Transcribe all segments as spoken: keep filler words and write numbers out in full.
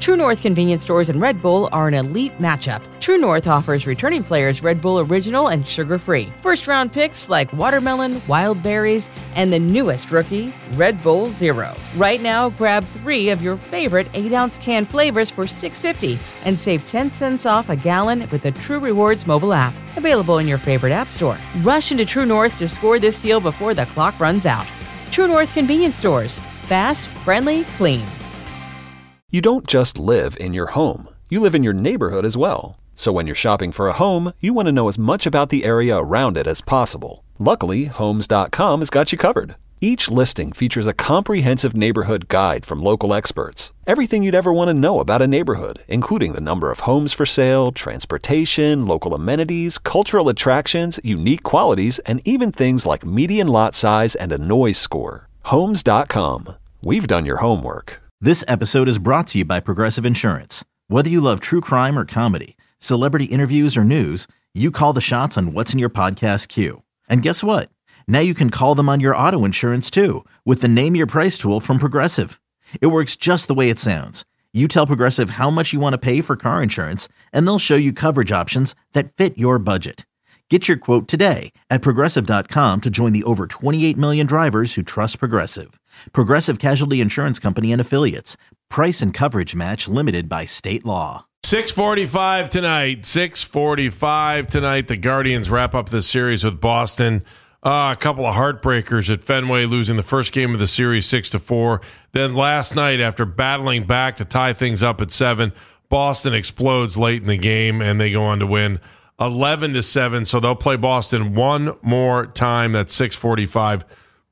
True North Convenience Stores and Red Bull are an elite matchup. True North offers returning players Red Bull Original and sugar-free. First-round picks like watermelon, wild berries, and the newest rookie, Red Bull Zero. Right now, grab three of your favorite eight-ounce can flavors for six dollars and fifty cents and save ten cents off a gallon with the True Rewards mobile app. Available in your favorite app store. Rush into True North to score this deal before the clock runs out. True North Convenience Stores. Fast, friendly, clean. You don't just live in your home. You live in your neighborhood as well. So when you're shopping for a home, you want to know as much about the area around it as possible. Luckily, Homes dot com has got you covered. Each listing features a comprehensive neighborhood guide from local experts. Everything you'd ever want to know about a neighborhood, including the number of homes for sale, transportation, local amenities, cultural attractions, unique qualities, and even things like median lot size and a noise score. Homes dot com. We've done your homework. This episode is brought to you by Progressive Insurance. Whether you love true crime or comedy, celebrity interviews or news, you call the shots on what's in your podcast queue. And guess what? Now you can call them on your auto insurance too with the Name Your Price tool from Progressive. It works just the way it sounds. You tell Progressive how much you want to pay for car insurance, and they'll show you coverage options that fit your budget. Get your quote today at Progressive dot com to join the over twenty-eight million drivers who trust Progressive. Progressive Casualty Insurance Company and Affiliates. Price and coverage match limited by state law. six forty-five tonight. six forty-five tonight. The Guardians wrap up this series with Boston. Uh, a couple of heartbreakers at Fenway, losing the first game of the series six to four. Then last night, after battling back to tie things up at seven, Boston explodes late in the game, and they go on to win eleven to seven. So they'll play Boston one more time. That's six forty-five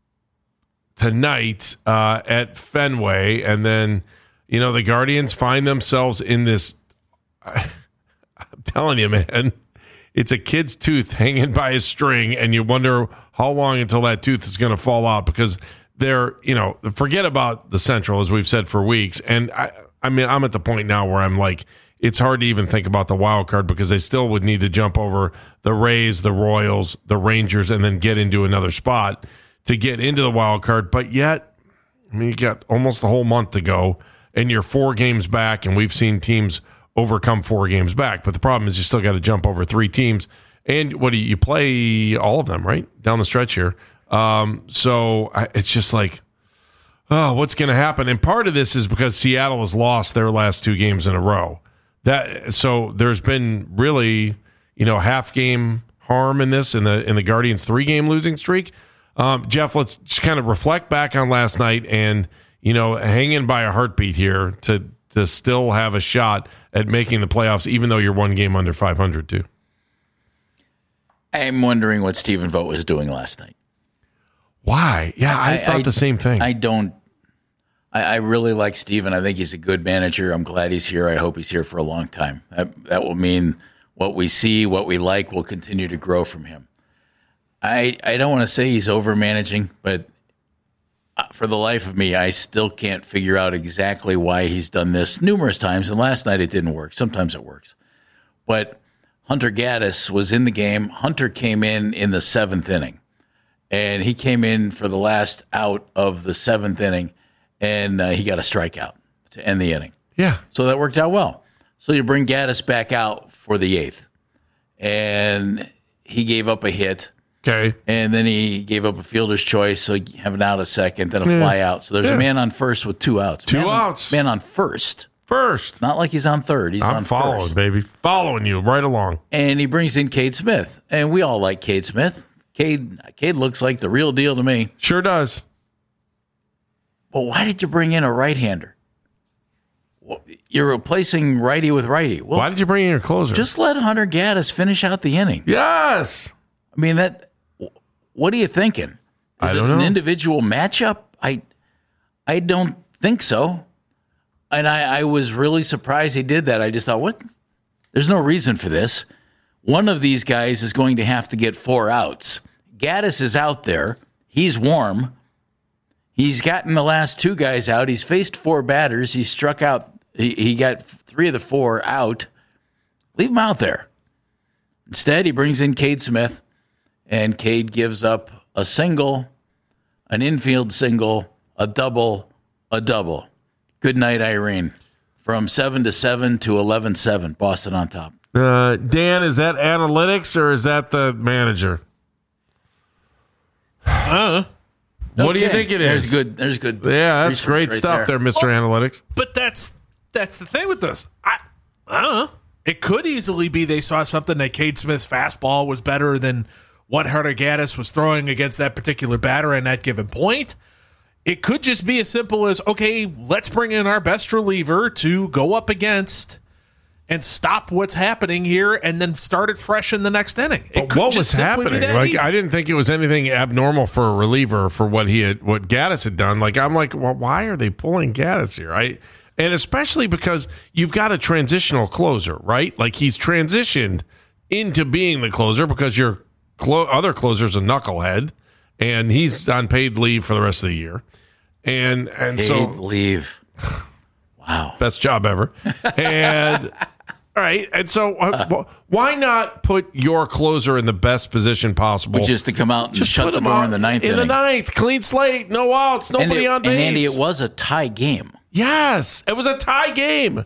tonight uh, at Fenway. And then, you know, the Guardians find themselves in this. I'm telling you, man, it's a kid's tooth hanging by a string, and you wonder how long until that tooth is going to fall out, because they're, you know, forget about the Central, as we've said for weeks. And I, I mean, I'm at the point now where I'm like, it's hard to even think about the wild card, because they still would need to jump over the Rays, the Royals, the Rangers, and then get into another spot to get into the wild card. But yet, I mean, you got almost the whole month to go, and you're four games back, and we've seen teams overcome four games back. But the problem is you still got to jump over three teams. And what do you, you play all of them, right? Down the stretch here. Um, so I, it's just like, oh, what's going to happen? And part of this is because Seattle has lost their last two games in a row. That so there's been really, you know, half game harm in this in the in the Guardians' three game losing streak. Um, Jeff, let's just kind of reflect back on last night and, you know, hang in by a heartbeat here to to still have a shot at making the playoffs, even though you're one game under five hundred too. I'm wondering what Stephen Vogt was doing last night. Why? Yeah, I, I thought I, the same thing. I don't. I, I really like Stephen. I think he's a good manager. I'm glad he's here. I hope he's here for a long time. That, that will mean what we see, what we like, will continue to grow from him. I I don't want to say he's over managing, but for the life of me, I still can't figure out exactly why he's done this numerous times. And last night it didn't work. Sometimes it works. But Hunter Gaddis was in the game. Hunter came in in the seventh inning. And he came in for the last out of the seventh inning, and uh, he got a strikeout to end the inning. Yeah. So that worked out well. So you bring Gaddis back out for the eighth. And he gave up a hit. Okay. And then he gave up a fielder's choice, so you have an out a second, then a yeah. fly out. So there's yeah. a man on first with two outs. Two man outs. On, man on first. First. Not like he's on third. He's I'm on following, first. baby. Following you right along. And he brings in Cade Smith. And we all like Cade Smith. Cade, Cade looks like the real deal to me. Sure does. But why did you bring in a right-hander? Well, you're replacing righty with righty. Well, why did you bring in your closer? Just let Hunter Gaddis finish out the inning. Yes. I mean, that. What are you thinking? Is I don't it know. An individual matchup? I, I don't think so. And I, I was really surprised he did that. I just thought, what? There's no reason for this. One of these guys is going to have to get four outs. Gaddis is out there. He's warm. He's gotten the last two guys out. He's faced four batters. He struck out. He, he got three of the four out. Leave him out there. Instead, he brings in Cade Smith, and Cade gives up a single, an infield single, a double, a double. Good night, Irene, From seven to seven to eleven seven. Boston on top. Uh, Dan, is that analytics or is that the manager? Uh, what okay. do you think it is? There's good. There's good. Yeah, that's great right stuff there, there Mister Well, Analytics. but that's that's the thing with this. I, I don't know. It could easily be they saw something that Cade Smith's fastball was better than what Hunter Gaddis was throwing against that particular batter at that given point. It could just be as simple as, okay, let's bring in our best reliever to go up against and stop what's happening here and then start it fresh in the next inning. It But could what just was simply be happening? that Like, easy. I didn't think it was anything abnormal for a reliever for what he had, what Gaddis had done. Like, I'm like, well, why are they pulling Gaddis here? I, and especially because you've got a transitional closer, right? Like, he's transitioned into being the closer because your clo- other closer's a knucklehead, and he's on paid leave for the rest of the year. And and Paid so leave. Wow. best job ever. And all right, and so uh, why not put your closer in the best position possible? Which is to come out and Just shut put the him door out in the ninth in inning. the ninth, clean slate, no outs, and, nobody it, on base. and Andy, it was a tie game. Yes, it was a tie game.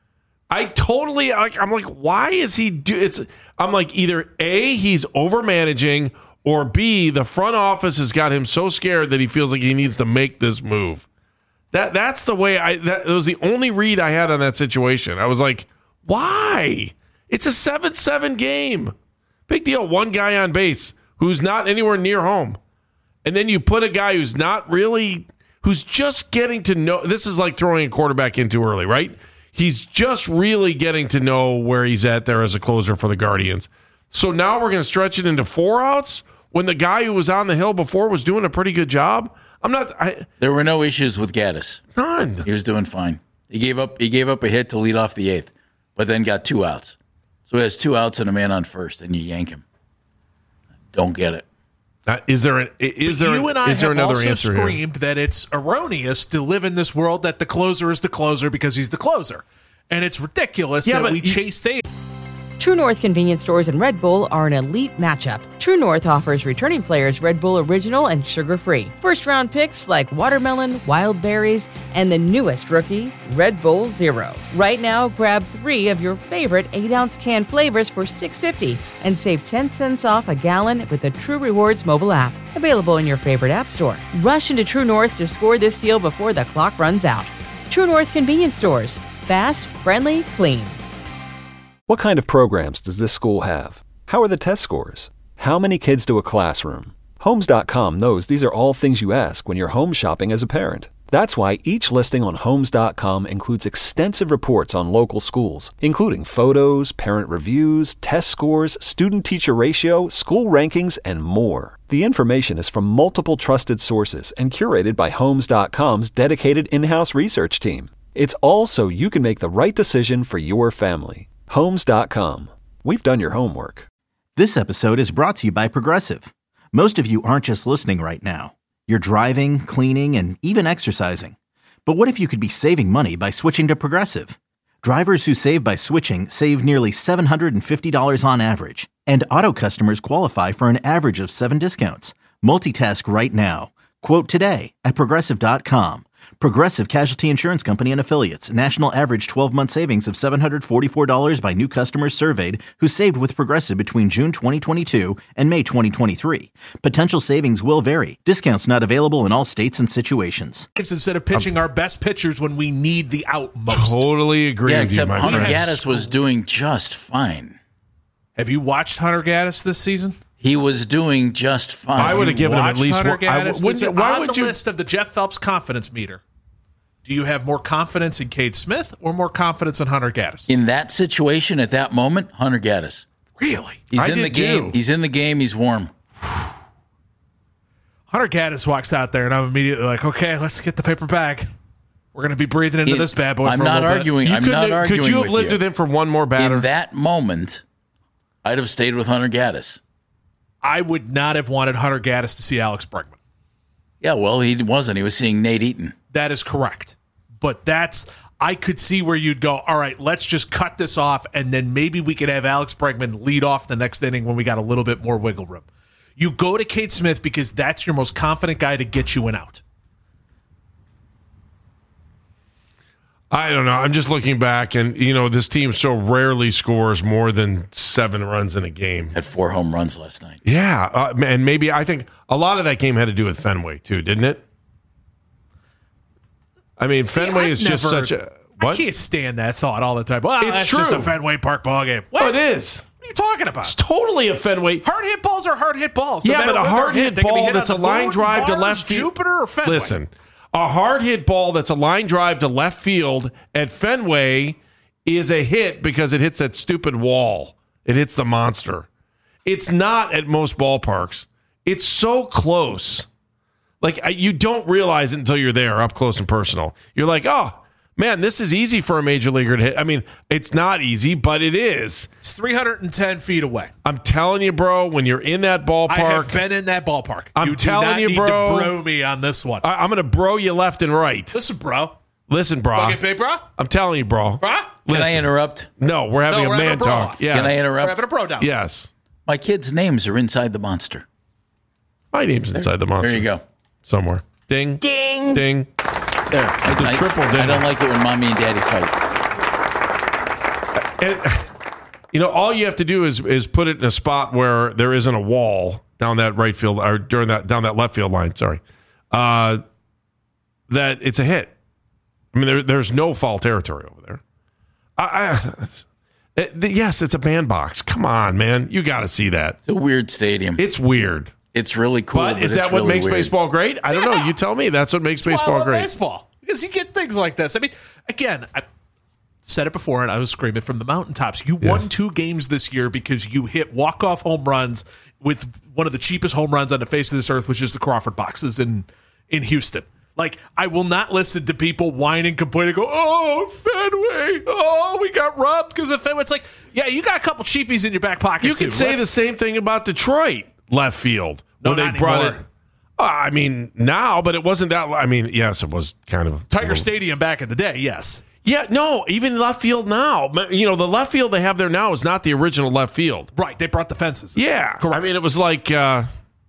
I totally like. I'm like, why is he do? It's. I'm like, either A, he's over managing, or B, the front office has got him so scared that he feels like he needs to make this move. That that's the way I. That was the only read I had on that situation. I was like, why? It's a seven seven game. Big deal. One guy on base who's not anywhere near home, and then you put a guy who's not really, who's just getting to know. This is like throwing a quarterback in too early, right? He's just really getting to know where he's at there as a closer for the Guardians. So now we're going to stretch it into four outs when the guy who was on the hill before was doing a pretty good job. I'm not. I, There were no issues with Gaddis. none. He was doing fine. He gave up. He gave up a hit to lead off the eighth, but then got two outs. So he has two outs and a man on first, and you yank him. Don't get it. Uh, is there an? Is there? you and I is there have another also answer here? screamed that it's erroneous to live in this world that the closer is the closer because he's the closer. And it's ridiculous Yeah, that but we you- chase Sage. True North convenience stores and Red Bull are an elite matchup. True North offers returning players Red Bull Original and sugar-free. First-round picks like watermelon, wild berries, and the newest rookie, Red Bull Zero. Right now, grab three of your favorite eight-ounce can flavors for six dollars and fifty cents and save ten cents off a gallon with the True Rewards mobile app. Available in your favorite app store. Rush into True North to score this deal before the clock runs out. True North convenience stores. Fast, friendly, clean. What kind of programs does this school have? How are the test scores? How many kids do a classroom? Homes dot com knows these are all things you ask when you're home shopping as a parent. That's why each listing on Homes dot com includes extensive reports on local schools, including photos, parent reviews, test scores, student-teacher ratio, school rankings, and more. The information is from multiple trusted sources and curated by Homes dot com's dedicated in-house research team. It's all so you can make the right decision for your family. Homes dot com. We've done your homework. This episode is brought to you by Progressive. Most of you aren't just listening right now. You're driving, cleaning, and even exercising. But what if you could be saving money by switching to Progressive? Drivers who save by switching save nearly seven hundred fifty dollars on average. And auto customers qualify for an average of seven discounts. Multitask right now. Quote today at Progressive dot com. Progressive Casualty Insurance Company and Affiliates. National average twelve-month savings of seven hundred forty-four dollars by new customers surveyed who saved with Progressive between June twenty twenty-two and May twenty twenty-three. Potential savings will vary. Discounts not available in all states and situations. Instead of pitching our best pitchers when we need the out most. Totally agree Yeah, with you, except my Hunter friend. Gaddis was doing just fine. Have you watched Hunter Gaddis this season? He was doing just fine. I would have given him at Watched least Hunter one. I Gaddis wouldn't- this year? why on would the you? list of the Jeff Phelps confidence meter. Do you have more confidence in Cade Smith or more confidence in Hunter Gaddis? In that situation, at that moment, Hunter Gaddis. Really? He's I in the did game. too. He's in the game. He's warm. Hunter Gaddis walks out there, and I'm immediately like, okay, let's get the paper bag. We're going to be breathing into It- this bad boy I'm for a not little arguing. You I'm couldn't not have- arguing could you have with lived you. with him for one more batter? In that moment, I'd have stayed with Hunter Gaddis. bit. I would not have wanted Hunter Gaddis to see Alex Bregman. Yeah, well, he wasn't. He was seeing Nate Eaton. That is correct. But that's, I could see where you'd go, all right, let's just cut this off, and then maybe we could have Alex Bregman lead off the next inning when we got a little bit more wiggle room. You go to Cade Smith because that's your most confident guy to get you an out. I don't know. I'm just looking back, and, you know, this team so rarely scores more than seven runs in a game. Had four home runs last night. Yeah, uh, and maybe I think a lot of that game had to do with Fenway, too, didn't it? I mean, See, Fenway I've is just never- such a... What? I can't stand that thought all the time. Well, It's that's true. just a Fenway Park ball game. What? Oh, it is. What are you talking about? It's totally a Fenway. Hard hit balls are hard hit balls. No Yeah, matter but a where they're hard hit They can be ball hit that's a on the line moon, drive to Mars, left field. Jupiter, or Fenway. Listen, a hard hit ball that's a line drive to left field at Fenway is a hit because it hits that stupid wall. It hits the monster. It's not at most ballparks. It's so close. Like, I- you don't realize it until you're there up close and personal. You're like, oh, man, this is easy for a major leaguer to hit. I mean, it's not easy, but it is. It's three hundred ten feet away. I'm telling you, bro, when you're in that ballpark. I have been in that ballpark. I'm you telling do not you, need bro. to bro me on this one. I- I'm going to bro you left and right. Listen, bro. Listen, bro. Want to get paid, bro? I'm telling you, bro. Bro? Can I Listen. interrupt? No, we're having No, a we're having man a bro talk. off. Yes. Can I We're interrupt? having a bro down. Yes. My kids' names are inside the monster. My name's inside the monster. There you go. Somewhere. Ding. Ding. Ding. There. I, The I- triple I ding. don't like it when mommy and daddy fight. And, you know, all you have to do is is put it in a spot where there isn't a wall down that right field or during that down that left field line. Sorry, uh, that it's a hit. I mean, there, there's no foul territory over there. I, I it, the, yes, it's a bandbox. Come on, man, you got to see that. It's a weird stadium. It's weird, It's really cool. but, But is it's that what really makes weird. baseball great? I don't know. Yeah. You tell me. That's what makes That's why I baseball love great. baseball. Because you get things like this. I mean, again, I said it before, and I was screaming from the mountaintops. You Yes. won two games this year because you hit walk-off home runs with one of the cheapest home runs on the face of this earth, which is the Crawford boxes in in Houston. Like, I will not listen to people whine and complain and go, oh, Fenway, oh, we got robbed because of Fenway. It's like, yeah, you got a couple cheapies in your back pocket, You too. could say Let's- the same thing about Detroit left field. No, when they not brought anymore. it. Uh, I mean, now, but it wasn't that. I mean, yes, it was kind of Tiger Stadium back in the day, yes. Yeah, no, even left field now. You know, the left field they have there now is not the original left field. Right, they brought the fences. Yeah, Correct. I mean, it was like, uh,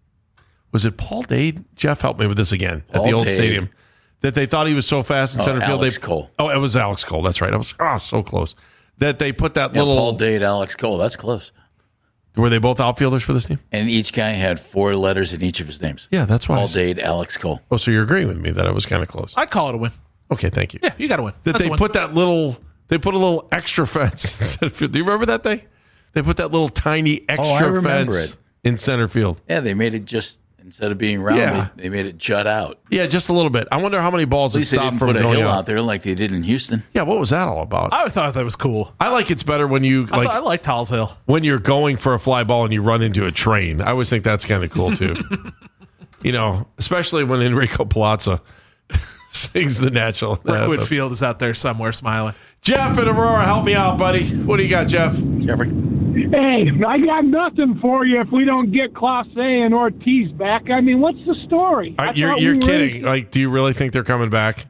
was it Paul Dade? Jeff, help me with this again at Paul the old Dade. stadium. That they thought he was so fast in Oh, center field. Alex they, Cole. Oh, it was Alex Cole. That's right. I was oh so close. That they put that Yeah, little. Paul Dade, Alex Cole. That's close. Were they both outfielders for this team? And each guy had four letters in each of his names. Yeah, that's why. I Paul said- Dade, Alex Cole. Oh, so you're agreeing with me that I was kind of close. I'd call it a win. Okay, thank you. Yeah, you got to win. That That's they a win. put that little, they put a little extra fence in center field. Do you remember that thing? They put that little tiny extra remember fence it. in center field. Yeah, they made it just, instead of being round, Yeah. they, they made it jut out. Yeah, just a little bit. I wonder how many balls At it least they stopped didn't from put a going hill out. out there like they did in Houston. Yeah, what was that all about? I, I thought that was cool. like it's better when you I, like thought, I like Towles Hill. when you're going for a fly ball and you run into a train. I always think that's kind of cool too. You know, especially when Enrico Palazzo sings the national Brookwood anthem. Field is out there somewhere smiling. Jeff in Aurora, help me out, buddy. What do you got, Jeff? Jeffrey? Hey, I got nothing for you if we don't get Clase and Ortiz back. I mean, what's the story? Uh, I you're thought you're we were- kidding. Like, do you really think they're coming back?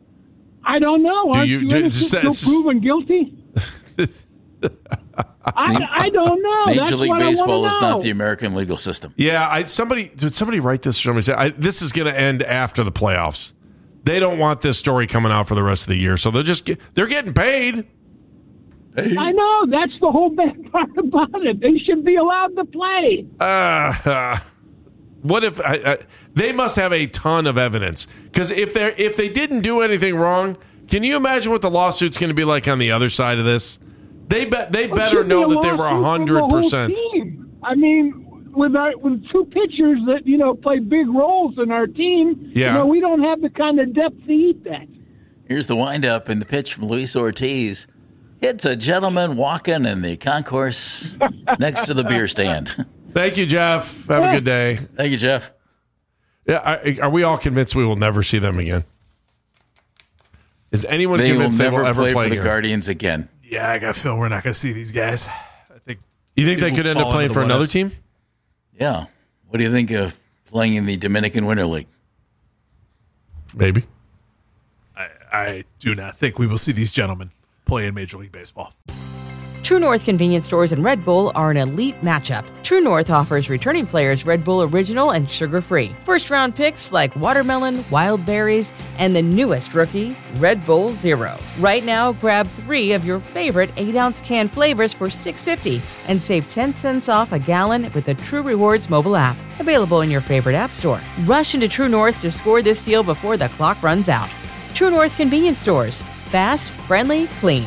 I don't know. Do Aren't you- you, do- innocent just- till just- proven guilty? I, I don't know. That's Major League what Baseball I is wanna know. not the American legal system. Yeah, I somebody did somebody write this for me. Say I, this is going to end after the playoffs. They don't want this story coming out for the rest of the year, so they're just get, they're getting paid. I know. That's the whole bad part about it. They should be allowed to play. Uh, uh, what if I, I, they must have a ton of evidence? Because if they if they didn't do anything wrong, can you imagine what the lawsuit's going to be like on the other side of this? They bet they It better should be know a that they were lawsuit from hundred the whole percent. team. I mean, with our with two pitchers that you know play big roles in our team, Yeah. you know, we don't have the kind of depth to eat that. Here's the windup and the pitch from Luis Ortiz. It's a gentleman walking in the concourse next to the beer stand. Thank you, Jeff. Have a good day. Thank you, Jeff. Yeah, are, are we all convinced we will never see them again? Is anyone They will convinced they never will ever play, play for the here? Guardians again. Yeah, I got a feeling we're not going to see these guys. I think. You think they It could will end up fall playing into for the another what-ifs. team? Yeah. What do you think of playing in the Dominican Winter League? Maybe. I, I do not think we will see these gentlemen play in Major League Baseball. True North convenience stores and Red Bull are an elite matchup. True North offers returning players Red Bull Original and sugar-free. First-round picks like watermelon, wild berries, and the newest rookie, Red Bull Zero. Right now, grab three of your favorite eight ounce can flavors for six dollars and fifty cents and save ten cents off a gallon with the True Rewards mobile app. Available in your favorite app store. Rush into True North to score this deal before the clock runs out. True North convenience stores. Fast, friendly, clean.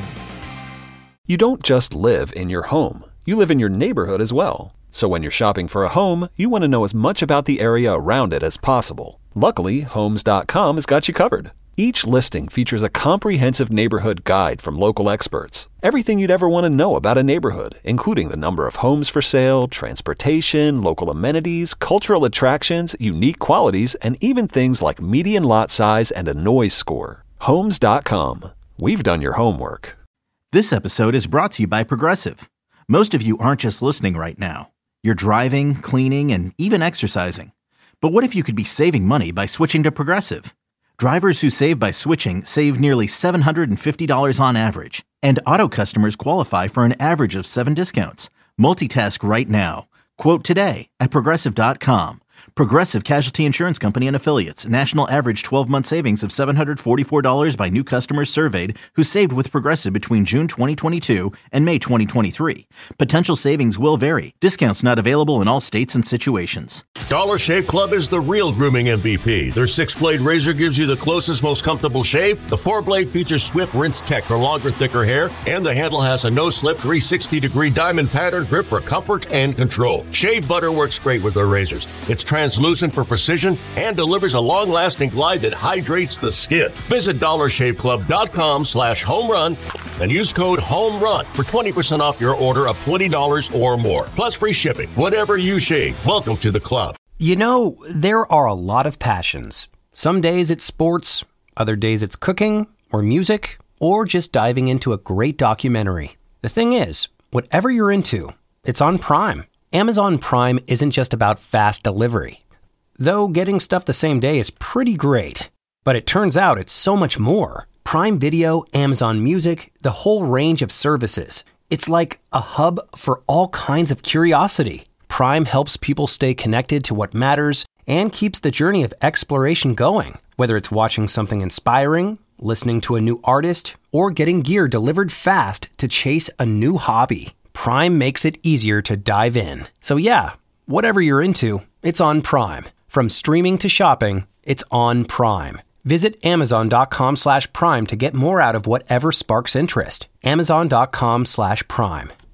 You don't just live in your home. You live in your neighborhood as well. So when you're shopping for a home, you want to know as much about the area around it as possible. Luckily, Homes dot com has got you covered. Each listing features a comprehensive neighborhood guide from local experts. Everything you'd ever want to know about a neighborhood, including the number of homes for sale, transportation, local amenities, cultural attractions, unique qualities, and even things like median lot size and a noise score. Homes dot com. We've done your homework. This episode is brought to you by Progressive. Most of you aren't just listening right now. You're driving, cleaning, and even exercising. But what if you could be saving money by switching to Progressive? Drivers who save by switching save nearly seven hundred fifty dollars on average. And auto customers qualify for an average of seven discounts. Multitask right now. Quote today at Progressive dot com. Progressive Casualty Insurance Company and Affiliates. National average twelve-month savings of seven hundred forty-four dollars by new customers surveyed who saved with Progressive between June twenty twenty-two and May twenty twenty-three. Potential savings will vary. Discounts not available in all states and situations. Dollar Shave Club is the real grooming M V P. Their six-blade razor gives you the closest, most comfortable shave. The four-blade features Swift Rinse Tech for longer, thicker hair. And the handle has a no-slip three hundred sixty degree diamond pattern grip for comfort and control. Shave butter works great with their razors. It's translucent for precision and delivers a long-lasting glide that hydrates the skin. Visit dollar shave club dot com slash home run and use code HOMERUN for twenty percent off your order of twenty dollars or more. Plus free shipping. Whatever you shave, welcome to the club. You know, there are a lot of passions. Some days it's sports, other days it's cooking or music, or just diving into a great documentary. The thing is, whatever you're into, it's on Prime. Amazon Prime isn't just about fast delivery. Though getting stuff the same day is pretty great. But it turns out it's so much more. Prime Video, Amazon Music, the whole range of services. It's like a hub for all kinds of curiosity. Prime helps people stay connected to what matters and keeps the journey of exploration going. Whether it's watching something inspiring, listening to a new artist, or getting gear delivered fast to chase a new hobby. Prime makes it easier to dive in. So yeah, whatever you're into, it's on Prime. From streaming to shopping, it's on Prime. Visit amazon dot com slash prime to get more out of whatever sparks interest. amazon dot com slash prime.